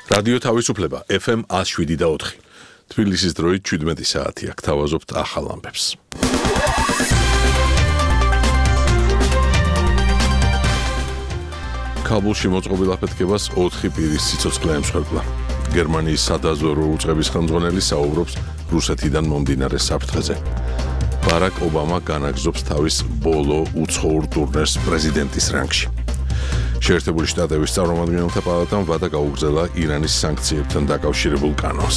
რადიო თავისუფლება FM 107.4. თბილისის დროით 17 საათია. გთავაზობთ ახალ ამბებს. ქაბულში მოწყობილ აფეთქებას 4 პირის სიცოცხლე ემსხვერპლა. გერმანიის სადაზვერვო უწყების ხელმძღვანელი საუბრობს რუსეთიდან მომდინარე საფრთხეზე. ბარაკ ობამა განაგრძობს თავის ბოლო უცხოურ ტურნეს პრეზიდენტის რანგში. შეერთებული შტატების წარმომადგენელთა პალატამ ვადა გაუგრძელა ირანის სანქციებთან დაკავშირებულ კანონს.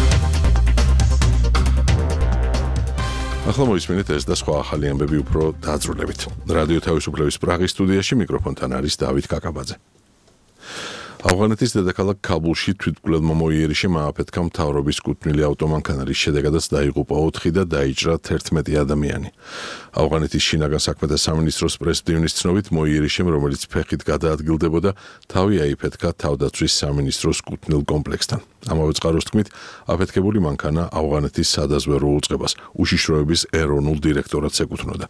ახლა მოისმინეთ ეს და სხვა ახალი ამბები უფრო დაძრულებით. რადიო თავისუფლების პრაღის სტუდიაში მიკროფონთან არის დავით კაკაბაძე. ავღანეთის დედაქალაქ ქაბულში თვითმკვლელმა მოიერიშემ ააფეთქა მთავრობის კუთვნილი ავტომანქანა, რის შედეგადაც დაიღუპა 4 და დაიჭრა 11 ადამიანი. ავღანეთის შინაგან საქმეთა სამინისტროს პრესდივნის ცნობით მოიერიშემ, რომელიც ფეხით გადაადგილდებოდა, თავი აიფეთქა თავდაცვის სამინისტროს კუთვნილ კომპლექსთან. ამავე წყაროს თქმით, აფეთქებული მანქანა ავღანეთის სადაზვერვო უწყებას, უშიშროების ეროვნულ დირექტორატს ეკუთვნოდა.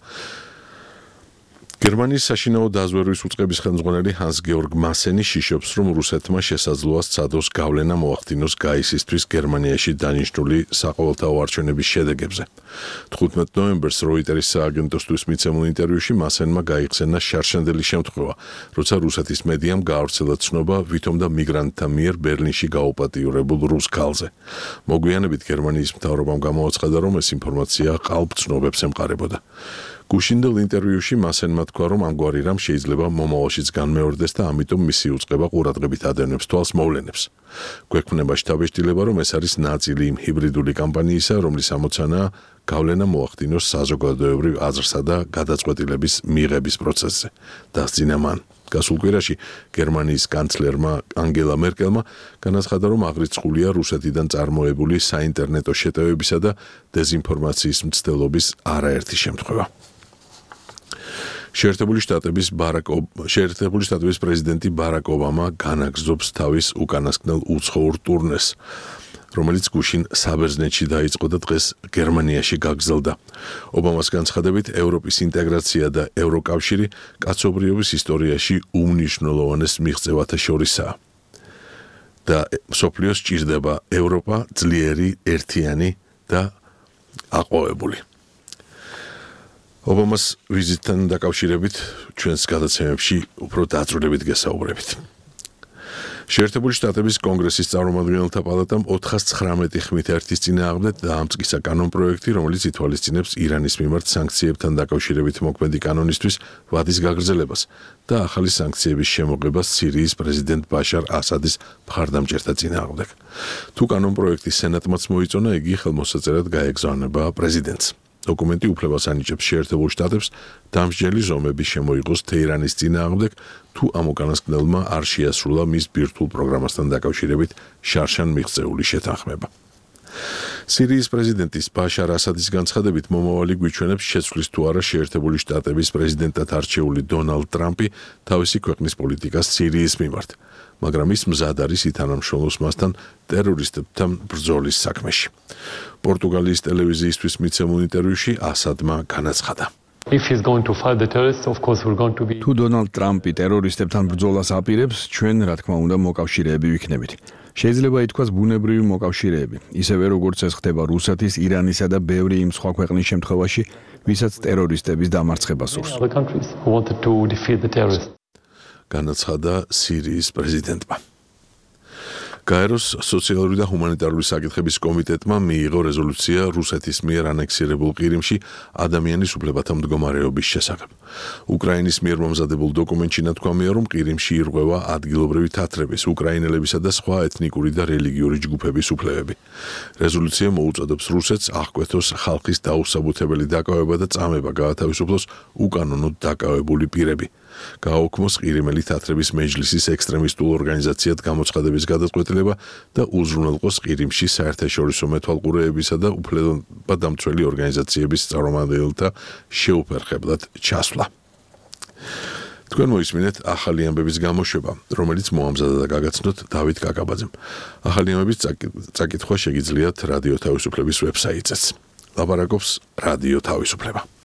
გერმანიის საშინაო დაზვერვის უწყების ხელმძღვანელი ჰანს-გეორგ მასენი შიშობს, რომ რუსეთმა შესაძლოა სცადოს გავლენა მოახდინოს გაისისთვის გერმანიაში დანიშნული საყოველთაო არჩევნების შედეგებზე. 15 ნოემბერს როიტერის სააგენტოსთვის მიცემულ ინტერვიუში მასენმა გაიხსენა შარშანდელი შემთხვევა, როცა რუსეთის მედიამ გაავრცელა ცნობა ვითომ და მიგრანტთა მიერ ბერლინში გაუპატიურებულ რუს ქალზე. მოგვიანებით გერმანიის მთავრობამ გამოაცხადა, რომ ეს ინფორმაცია ყალბ ცნობებს ემყარებოდა. გუშინდელ ინტერვიუში მასენმა თქვა, რომ ამგვარი რამ შეიძლება მომავალშიც განმეორდეს და ამიტომ მისი უწყება ყურადღებით ადევნებს თვალს მოვლენებს. გვექნება შთაბეჭდილება, რომ ეს არის ნაწილი იმ ჰიბრიდული კამპანიისა, რომლის ამოცანაა გავლენა მოახდინოს საზოგადოებრივ აზრსა და გადაწყვეტილების მიღების პროცესზე. დასძინა მან. გასულ კვირაში გერმანიის კანცლერმა ანგელა მერკელმა განაცხადა, რომ აღრიცხულია რუსეთიდან წარმოებული საინტერნეტო შეტევებისა და დეზინფორმაციის მცდელობის არაერთი შემთხვევა. შეერთებული შტატების პრეზიდენტი ბარაკ ობამა განაგრძობს თავის უკანასკნელ უცხოურ ტურნეს, რომელიც გუშინ საბერძნეთში დაიწყო და დღეს გერმანიაში გაგრძელდა. ობამას განცხადებით, ევროპის ინტეგრაცია და ევროკავშირი კაცობრიობის ისტორიაში უმნიშვნელოვანეს მიღწევათა შორისაა. და მსოფლიოს სჭირდება ევროპა ძლიერი, ერთიანი და აყვავებული. ობამას ვიზიტთან დაკავშირებით ჩვენს გადაცემებში უფრო დაძრულებით გესაუბრებით. შეერთებული შტატების კონგრესის წარმომადგენელთა პალატამ 419 ხმით ერთის წინააღმდეგ დაამტკიცა კანონპროექტი, რომელიც ითვალისწინებს ირანის მიმართ სანქციებთან დაკავშირებით მოქმედი კანონისთვის ვადის გაგრძელებას და ახალი სანქციების შემოღებას სირიის პრეზიდენტ ბაშარ ასადის მხარდამჭერთა წინააღმდეგ. თუ კანონპროექტი სენატმაც მოიწონა, იგი ხელმოსაწერად გაეგზავნება პრეზიდენტს. დოკუმენტი უფლებას ანიჭებს შეერთებულ შტატებს დამსჯელი ზომები შემოიღოს თეირანის წინააღმდეგ, თუ ამ უკანასკნელმა არ შეასრულა მის ბირთვულ პროგრამასთან დაკავშირებით შარშან მიღწეული შეთანხმება. სირიის პრეზიდენტის ბაშარ ასადის განცხადებით, მომავალი გვიჩვენებს შეცვლის თუ არა შეერთებული შტატების პრეზიდენტად არჩეული დონალდ ტრამპი თავისი ქვეყნის პოლიტიკას სირიის მიმართ, მაგრამ ის მზად არის ითანამშრომლოს მასთან ტერორისტებთან ბრძოლის საქმეში. პორტუგალიის ტელევიზიისთვის მიცემულ ინტერვიუში ასადმა განაცხადა. თუ დონალდ ტრამპი ტერორისტებთან ბრძოლას აპირებს, ჩვენ რა თქმა უნდა მოკავშირეები ვიქნებით. შეიძლება ითქვას ბუნებრივი მოკავშირეები, ისევე როგორც ეს ხდება რუსეთის, ირანისა და ბევრი იმ სხვა ქვეყნის შემთხვევაში, ვისაც ტერორისტების დამარცხება სურს. განაცხადა სირიის პრეზიდენტმა. გაეროს სოციალური და ჰუმანიტარული საკითხების კომიტეტმა მიიღო რეზოლუცია რუსეთის მიერ ანექსირებულ ყირიმში ადამიანის უფლებათა მდგომარეობის შესახებ. უკრაინის მიერ მომზადებულ დოკუმენტში ნათქვამია, რომ ყირიმში ირღვევა ადგილობრივი თათრების, უკრაინელებისა და სხვა ეთნიკური და რელიგიური ჯგუფების უფლებები. რეზოლუცია მოუწოდებს რუსეთს აღკვეთოს ხალხის დაუსაბუთებელი დაკავება და წამება გაათავისუფლოს უკანონოდ დაკავებული პირები. გააუქმოს ყირიმელი თათრების მეჯლისის ექსტრემისტულ ორგანიზაციად გამოცხადების გადაწყვეტილება და უზრუნველყოს ყირიმში საერთაშორისო მეთვალყურეებისა და უფლებადამცველი ორგანიზაციების წარმომადგენელთა შეუფერხებლად ჩასვლა. თქვენ მოისმინეთ ახალი ამბების გამოშვება, რომელიც მოამზადა და გაგაცნოთ დავით კაკაბაძემ. ახალი ამბების წაკითხვა შეგიძლიათ რადიო თავისუფლების ვებსაიტზეც. ლაპარაკობს რადიო თავისუფლება.